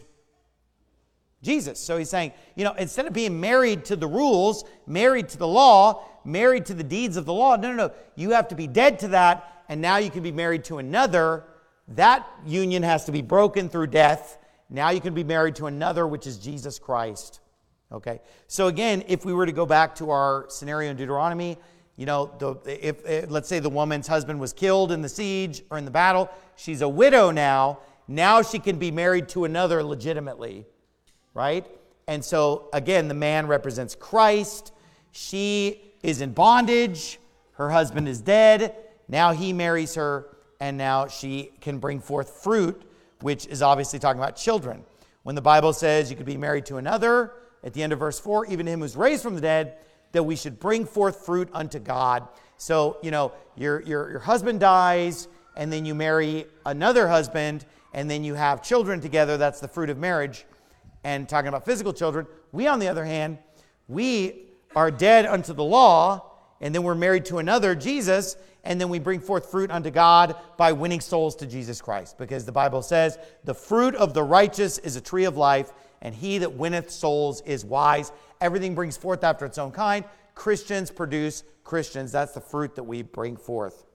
Jesus. So he's saying, you know, instead of being married to the rules, married to the law, married to the deeds of the law, no, no, no. You have to be dead to that, and now you can be married to another. That union has to be broken through death. Now you can be married to another, which is Jesus Christ. Okay, so again, if we were to go back to our scenario in Deuteronomy, you know, the, if, if let's say the woman's husband was killed in the siege or in the battle, she's a widow now. Now she can be married to another legitimately, right? And so again, the man represents Christ. She is in bondage. Her husband is dead. Now he marries her, and now she can bring forth fruit, which is obviously talking about children. When the Bible says you could be married to another, at the end of verse four, even him who's raised from the dead, that we should bring forth fruit unto God. So, you know, your, your, your husband dies, and then you marry another husband, and then you have children together. That's the fruit of marriage. And talking about physical children, we, on the other hand, we are dead unto the law, and then we're married to another, Jesus, and then we bring forth fruit unto God by winning souls to Jesus Christ. Because the Bible says, the fruit of the righteous is a tree of life, and he that winneth souls is wise. Everything brings forth after its own kind. Christians produce Christians. That's the fruit that we bring forth.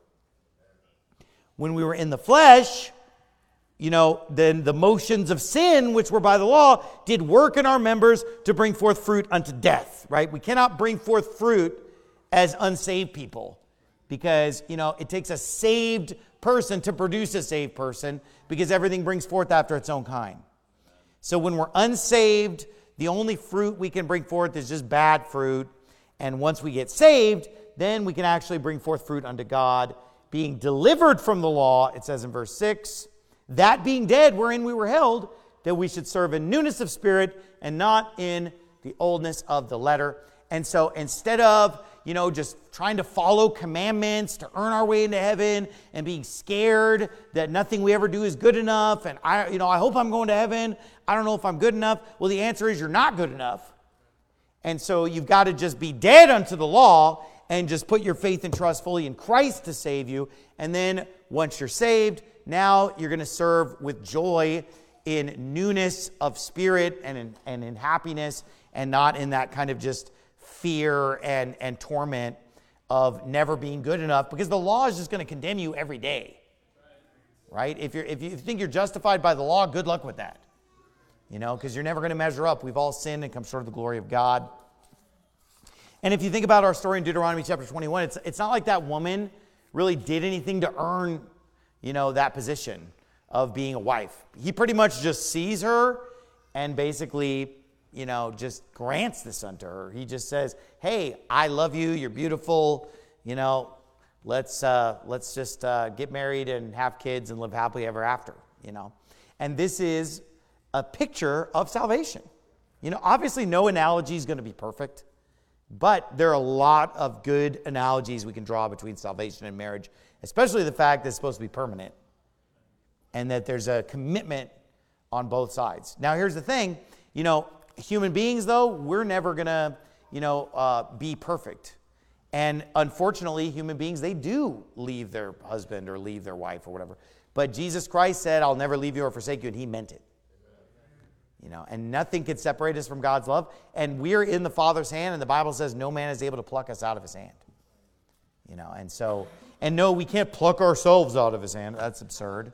When we were in the flesh, you know, then the motions of sin, which were by the law, did work in our members to bring forth fruit unto death, right? We cannot bring forth fruit as unsaved people because, you know, it takes a saved person to produce a saved person because everything brings forth after its own kind. So when we're unsaved, the only fruit we can bring forth is just bad fruit. And once we get saved, then we can actually bring forth fruit unto God, being delivered from the law, it says in verse six, that being dead wherein we were held, that we should serve in newness of spirit and not in the oldness of the letter. And so instead of, you know, just trying to follow commandments to earn our way into heaven and being scared that nothing we ever do is good enough, and I, you know, I hope I'm going to heaven, I don't know if I'm good enough. Well, the answer is you're not good enough. And so you've got to just be dead unto the law and just put your faith and trust fully in Christ to save you. And then once you're saved, now you're going to serve with joy in newness of spirit and in, and in happiness, and not in that kind of just fear and, and torment of never being good enough, because the law is just going to condemn you every day. Right? If you're if you think you're justified by the law, good luck with that. You know, because you're never going to measure up. We've all sinned and come short of the glory of God. And if you think about our story in Deuteronomy chapter twenty-one, it's it's not like that woman really did anything to earn, you know, that position of being a wife. He pretty much just sees her and basically, you know, just grants this unto her. He just says, hey, I love you, you're beautiful, you know, let's uh, let's just uh, get married and have kids and live happily ever after, you know. And this is a picture of salvation. You know, obviously no analogy is going to be perfect, but there are a lot of good analogies we can draw between salvation and marriage, especially the fact that it's supposed to be permanent and that there's a commitment on both sides. Now, here's the thing, you know, human beings, though, we're never going to, you know, uh, be perfect. And unfortunately, human beings, they do leave their husband or leave their wife or whatever. But Jesus Christ said, I'll never leave you or forsake you, and he meant it. You know, and nothing can separate us from God's love. And we're in the Father's hand, and the Bible says no man is able to pluck us out of his hand. You know, and so, and no, we can't pluck ourselves out of his hand. That's absurd.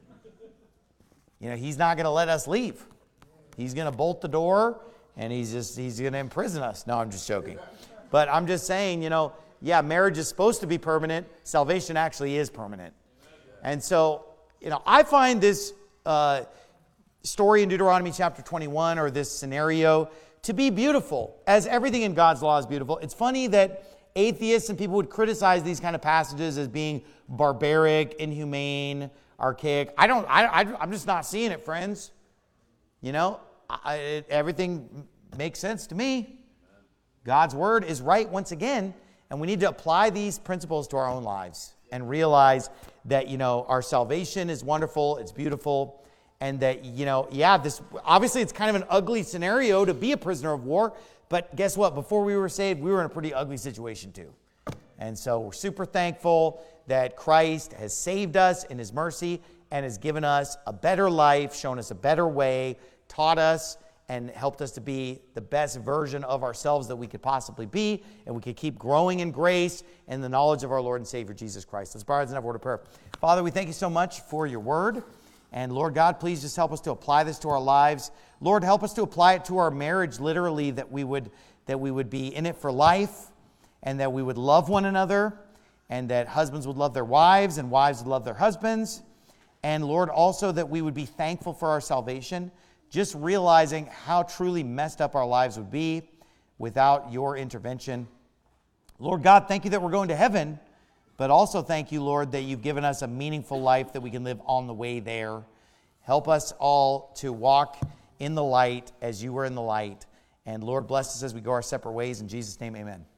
You know, he's not going to let us leave. He's going to bolt the door, and he's just, he's going to imprison us. No, I'm just joking. But I'm just saying, you know, yeah, marriage is supposed to be permanent. Salvation actually is permanent. And so, you know, I find this uh, story in Deuteronomy chapter twenty-one, or this scenario, to be beautiful, as everything in God's law is beautiful. It's funny that atheists and people would criticize these kind of passages as being barbaric, inhumane, archaic. I don't, I, I, I'm just not seeing it, friends. You know, I, it, everything makes sense to me. God's word is right once again, and we need to apply these principles to our own lives and realize that, you know, our salvation is wonderful, it's beautiful, and that, you know, yeah, this obviously it's kind of an ugly scenario to be a prisoner of war, but guess what? Before we were saved, we were in a pretty ugly situation too. And so we're super thankful that Christ has saved us in his mercy and has given us a better life, shown us a better way, taught us and helped us to be the best version of ourselves that we could possibly be, and we could keep growing in grace and the knowledge of our Lord and Savior, Jesus Christ. Let's bow our heads and have a word of prayer. Father, we thank you so much for your word. And Lord God, please just help us to apply this to our lives. Lord, help us to apply it to our marriage, literally, that we would that we would be in it for life, and that we would love one another, and that husbands would love their wives, and wives would love their husbands. And Lord, also that we would be thankful for our salvation, just realizing how truly messed up our lives would be without your intervention. Lord God, thank you that we're going to heaven, but also thank you, Lord, that you've given us a meaningful life that we can live on the way there. Help us all to walk in the light as you were in the light. And Lord, bless us as we go our separate ways. In Jesus' name, amen.